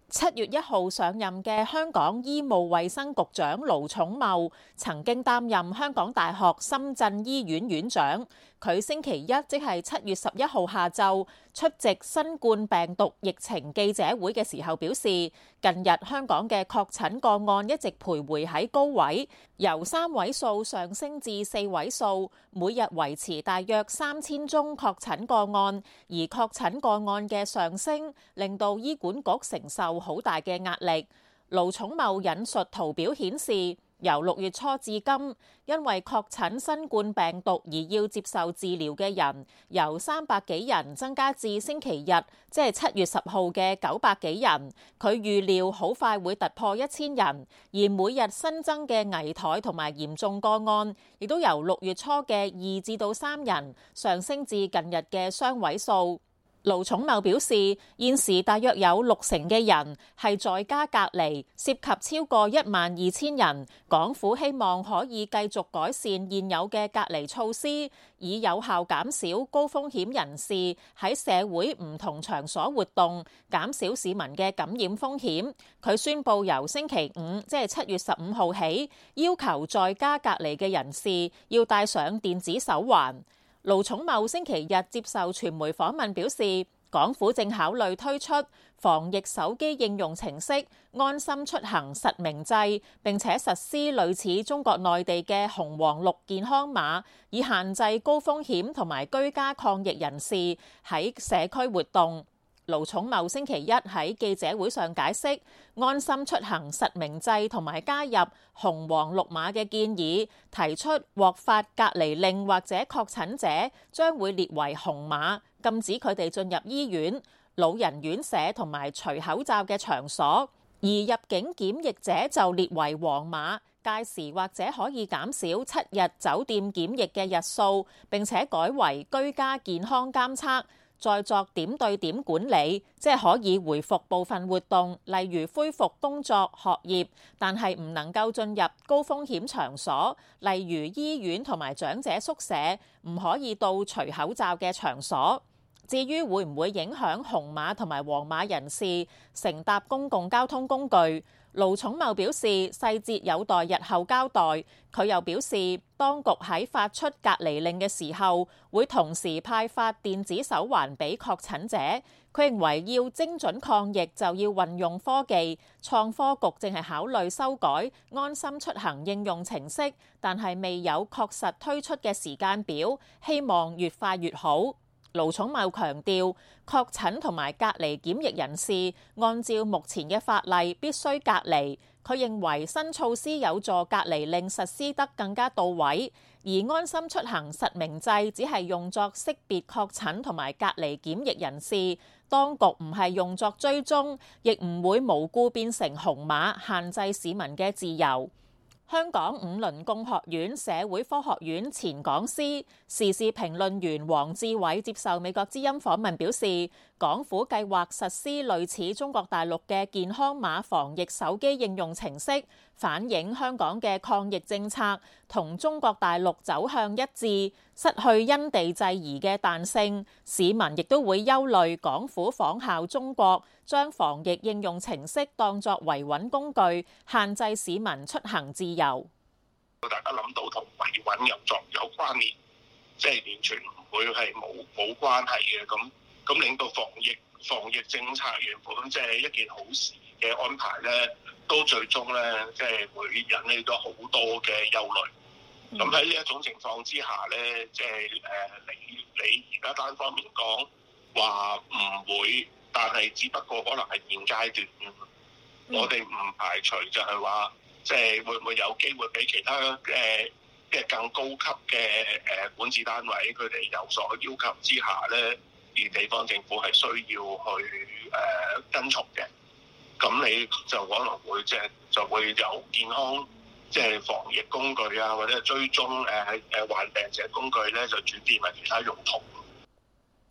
7月1號上任嘅香港醫務衛生局長盧寵茂曾經擔任香港大學深圳醫院院長。佢星期一即係7月11號下晝出席新冠病毒疫情記者會嘅時候表示，近日香港嘅確診個案一直徘徊喺高位，由3位數上升至4位數，每日維持大約3000宗確診個案，而確診個案嘅上升令到醫管局承受好大嘅壓力。盧寵茂引述圖表顯示，由6月初至今，因為確診新冠病毒而要接受治療嘅人，由300幾人增加至星期日，即係7月10號嘅900幾人。佢預料好快會突破1000人，而每日新增嘅危殆同埋嚴重個案，亦都由6月初嘅2至到3人上升至近日嘅雙位數。盧寵茂表示，現時大約有60%嘅人係在家隔離，涉及超過12000人。港府希望可以繼續改善現有嘅隔離措施，以有效減少高風險人士喺社會唔同場所活動，減少市民嘅感染風險。佢宣布由星期五，即係7月15號起，要求在家隔離嘅人士要戴上電子手環。盧寵茂星期日接受傳媒訪問表示，港府正考慮推出防疫手機應用程式安心出行實名制，並且實施類似中國內地嘅紅黃綠健康碼，以限制高風險同埋居家抗疫人士喺社區活動。盧寵茂星期一喺記者會上解釋，安心出行實名制同埋加入紅黃綠碼嘅建議，提出獲發隔離令或者確診者將會列為紅碼，禁止佢哋進入醫院、老人院舍同埋除口罩嘅場所，而入境檢疫者就列為黃碼，屆時或者可以減少7日酒店檢疫嘅日數，並且改為居家健康監測。再作點對點管理，即係可以回復部分活動，例如恢復工作、學業，但係唔能夠進入高風險場所，例如醫院同埋長者宿舍，唔可以到除口罩嘅場所。至於會唔會影響紅碼同埋黃碼人士乘搭公共交通工具，盧寵茂表示細節有待日後交代。佢又表示，當局喺發出隔離令嘅時候，會同時派發電子手環俾確診者。佢認為要精準抗疫就要運用科技，創科局正係考慮修改安心出行應用程式，但係未有確實推出嘅時間表，希望越快越好。盧寵茂強調，確診同埋隔離檢疫人士按照目前嘅法例必須隔離。佢認為新措施有助隔離令實施得更加到位，而安心出行實名制只係用作識別確診同埋隔離檢疫人士，當局唔係用作追蹤，亦唔會無故變成紅碼，限制市民嘅自由。香港五倫共學院社會科學院前講師、時事評論員黃志偉接受美國之音訪問表示，港府計劃實施類似中國大陸嘅健康碼防疫手機應用程式，反映香港嘅抗疫政策同中國大陸走向一致，失去因地制宜嘅彈性。市民亦都會憂慮港府仿效中國，將防疫應用程式當作維穩工具，限制市民出行自由。 大家諗到同維穩有關聯，即係完全唔會係冇關係嘅。咁令到防疫政策原本即係一件好事嘅安排咧，都最終咧即係會引起咗好多嘅憂慮。咁喺呢一種情況之下咧，即係你而家單方面講話唔會，但係只不過可能係現階段。我哋唔排除就係話，即係會唔會有機會俾其他嘅更高級嘅管治單位佢哋有所要求之下咧，而地方政府係需要去跟從嘅。咁你就可能會就會有健康即係防疫工具啊，或者追蹤患病者工具咧，就轉變為其他用途。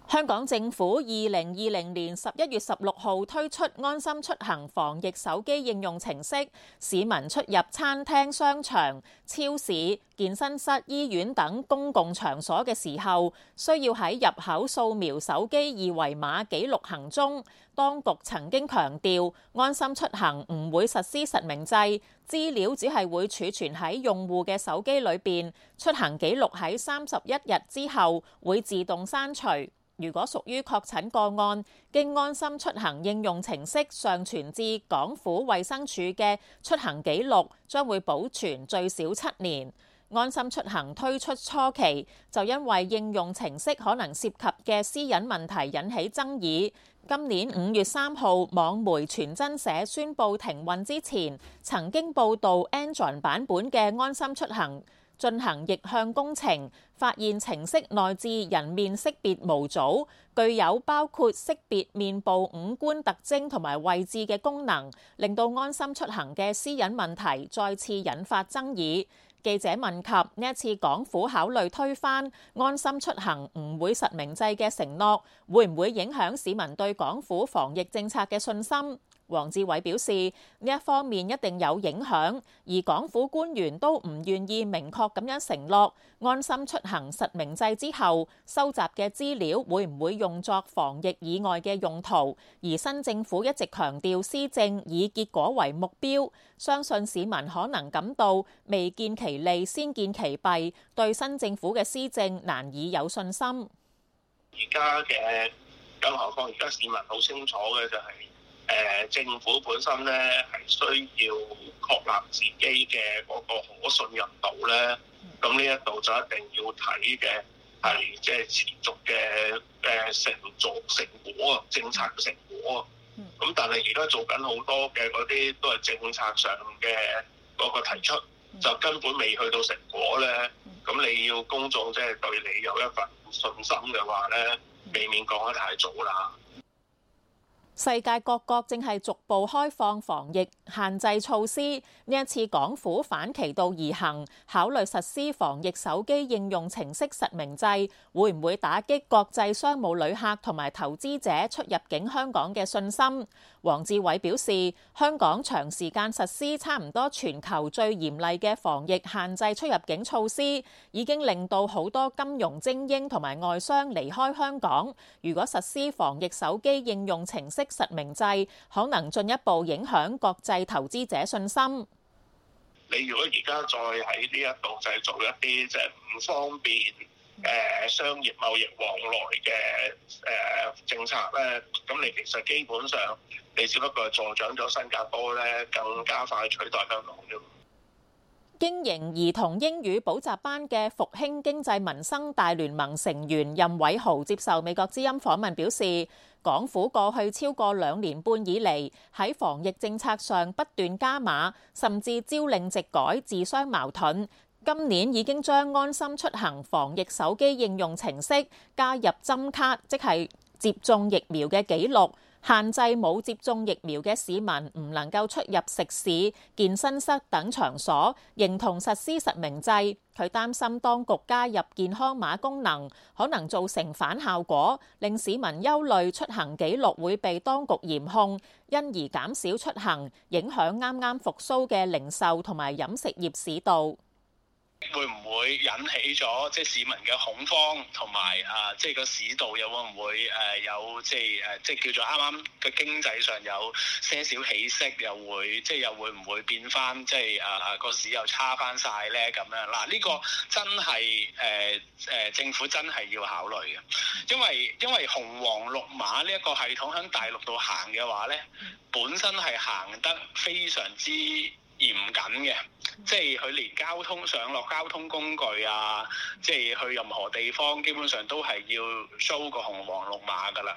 香港政府2020年11月16號推出安心出行防疫手機應用程式，市民出入餐廳、商場、超市、健身室、醫院等公共場所嘅時候，需要喺入口掃描手機二維碼記錄行蹤。當局曾經強調，安心出行唔會實施實名制，資料只係會儲存喺用戶嘅手機裏邊，出行記錄喺31日之後會自動刪除。如果屬於確診個案，經安心出行應用程式上傳至港府衛生署嘅出行記錄，將會保存最少7年。安心出行推出初期，就因為應用程式可能涉及嘅私隱問題引起爭議。今年5月3號，網媒傳真社宣布停運之前，曾經報導 Android 版本嘅安心出行進行逆向工程，發現程式內置人面識別模組，具有包括識別面部五官特徵同埋位置嘅功能，令到安心出行嘅私隱問題再次引發爭議。記者問及呢一次港府考慮推翻安心出行唔會實名制嘅承諾，會唔會影響市民對港府防疫政策嘅信心？黃志偉表示，呢一方面一定有影響，而港府官員都唔願意明確咁樣承諾安心出行實名制之後收集嘅資料會唔會用作防疫以外嘅用途。而新政府一直強調施政以結果為目標，相信市民可能感到未見其利先見其弊，對新政府嘅施政難以有信心。 而家嘅更何況而家市民好清楚嘅就係、政府本身咧係需要確立自己嘅嗰個可信任度咧，咁呢一度就一定要睇嘅係即係持續嘅成果啊，政策嘅成果啊。咁但係而家做緊好多嘅嗰啲都係政策上嘅嗰個提出，就根本未去到成果咧。咁你要公眾即係對你有一份信心嘅話咧，避免講得太早啦。 世界各國正係逐步開放防疫限制措施，呢一次港府反其道而行，考慮實施防疫手機應用程式實名制，會唔會打擊國際商務旅客同埋投資者出入境香港嘅信心？黃志偉表示，香港長時間實施差唔多全球最嚴厲嘅防疫限制出入境措施，已經令到好多金融精英同埋外商離開香港。如果實施防疫手機應用程式實名制，可能進一步影響國際投資者信心。 你如果而家再喺呢一度製造一啲即係唔方便商業貿易往來嘅政策咧，咁你其實基本上你只不過助長咗新加坡咧更加快取代香港啫。 經營兒童英語補習班嘅復興經濟民生大聯盟成員任偉豪接受美國之音訪問表示，港府過去超過2年半以嚟喺防疫政策上不斷加碼，甚至朝令夕改，自相矛盾。今年已經將安心出行防疫手機應用程式加入針卡，即係接種疫苗嘅記錄，限制冇接種疫苗嘅市民唔能夠出入食肆、健身室等場所，認同實施實名制。佢擔心當局加入健康碼功能，可能造成反效果，令市民憂慮出行記錄會被當局嚴控，因而減少出行，影響啱啱復甦嘅零售同埋飲食業市道。 會唔會引起咗即係市民嘅恐慌，同埋即係個市道又會唔會有即係叫做啱啱嘅經濟上有些少起色，又會唔會變翻即係個市又差翻晒咧咁樣嗱？呢個真係政府真係要考慮嘅，因為紅黃綠碼呢一個系統喺大陸度行嘅話咧，本身係行得非常之嚴謹嘅，即係佢連上落交通工具啊，即係去任何地方，基本上都係要 show 個紅黃綠碼噶啦。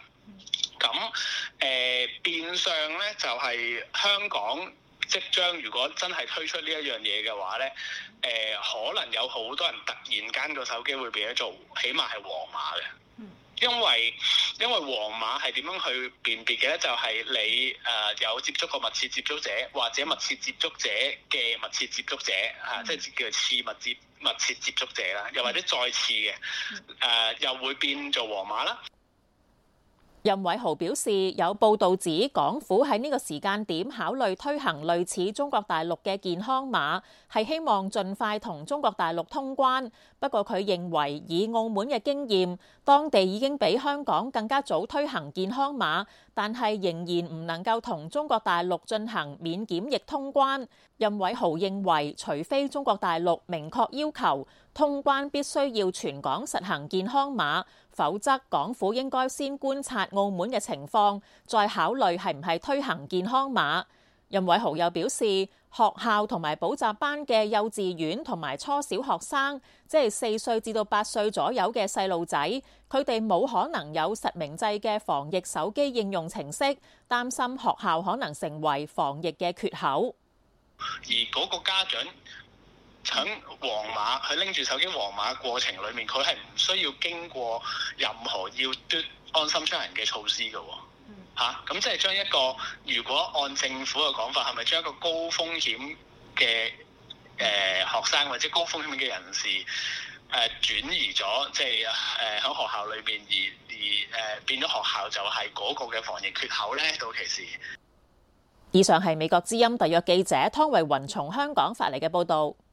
咁變相咧就係香港即將如果真係推出呢一樣嘢嘅話咧，可能有好多人突然間個手機會變咗做，起碼係黃碼嘅。因為黃碼係點樣去辨別嘅咧？就係你有接觸過密切接觸者，或者密切接觸者嘅密切接觸者即係叫做次密切接觸者啦，又或者再次嘅又會變做黃碼啦。 任偉豪表示，有報道指港府喺呢個時間點考慮推行類似中國大陸嘅健康碼，係希望盡快同中國大陸通關。不過佢認為以澳門嘅經驗，當地已經比香港更加早推行健康碼，但係仍然唔能夠同中國大陸進行免檢疫通關。任偉豪認為，除非中國大陸明確要求通關必須要全港實行健康碼，否則港府應該先觀察澳門嘅情況，再考慮係唔係推行健康碼。任偉豪又表示，學校同埋補習班嘅幼稚園同埋初小學生，即係4歲至到8歲左右嘅細路仔，佢哋冇可能有實名制嘅防疫手機應用程式，擔心學校可能成為防疫嘅缺口。 而嗰個家長喺黃碼，佢拎住手機黃碼過程裏面，佢係唔需要經過任何要嘟安心出行嘅措施嘅喎。咁即係將一個，如果按政府嘅講法，係咪將一個高風險嘅學生或者高風險嘅人士轉移咗，即係喺學校裏邊而變咗學校就係嗰個嘅防疫缺口咧？到期時。 以上係美國之音特約記者湯慧雲從香港發嚟嘅報導。